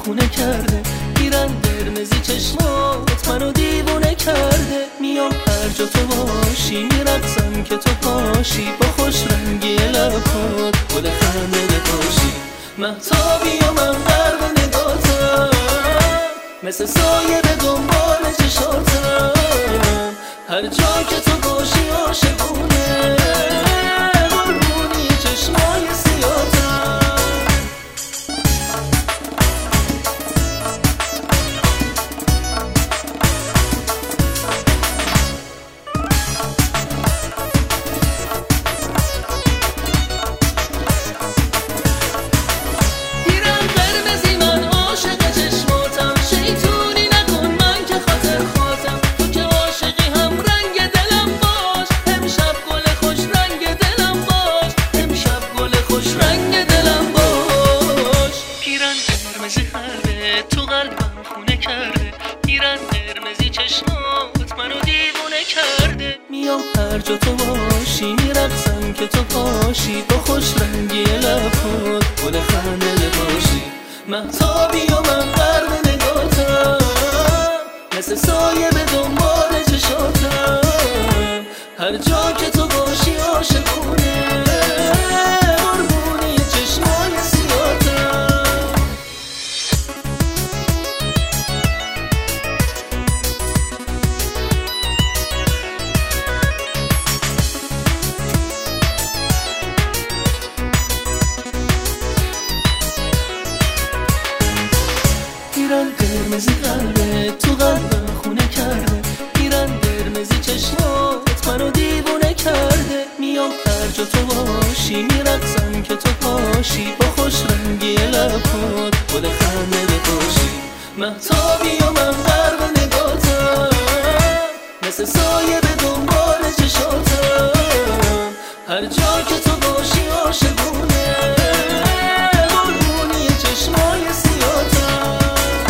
خونه کرده. میرن قرمزی چشمات منو دیوونه کرده. میام هر جا تو باشی میرقصم که تو پاشی، با خوش رنگی لبات گل خنده پاشی. مهتابی و من غرق نگاتم، مثل سایه به دنبال چشاتم. هر جا که تو باشی عاشقونه، قربونی چشمای سیاتم. تو قلبم خونه کرده. میرن قرمزی چشمات منو دیوونه کرده. میام هر جا تو باشی میرقصم که تو پاشی، با خوش رنگی لبات گل خنده پاشی. مهتابی و من غرق نگاتم، مثل سایه به دنبال چشاتم. هر جا که تو باشی عاشقونه، قربونی چشمای سیاتم. میرن قرمزی قلبه تو قلبم خونه کرده. میرن قرمزی چشمات منو دیوونه کرده. میام هر جا تو باشی میرقصم که تو پاشی، با خوش رنگی لبات گل خنده بپاشی. مهتابی و من غرق نگاتم، مثل سایه به دنبال چشاتم. هر جا که تو باشی عاشقونه، قربونی چشمای سیاتم.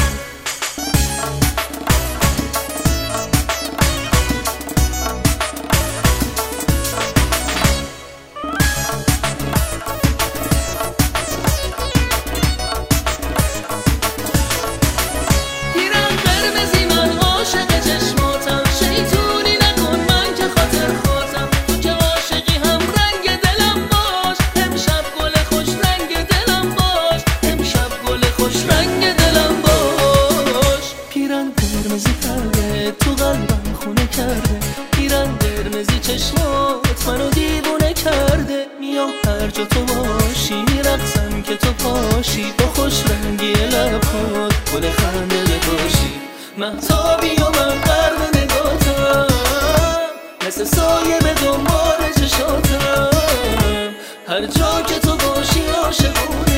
قرمزی کرده تو قلبم خونه کرده. میرن قرمزی چشمات منو دیوونه کرده. میام هر جا تو باشی میرقصم که تو پاشی، با خوش رنگی لبات گل خنده بپاشی. مهتابی و من غرق نگاتم، مثل سایه به دنبال چشاتم. هر جا که تو باشی عاشقونه.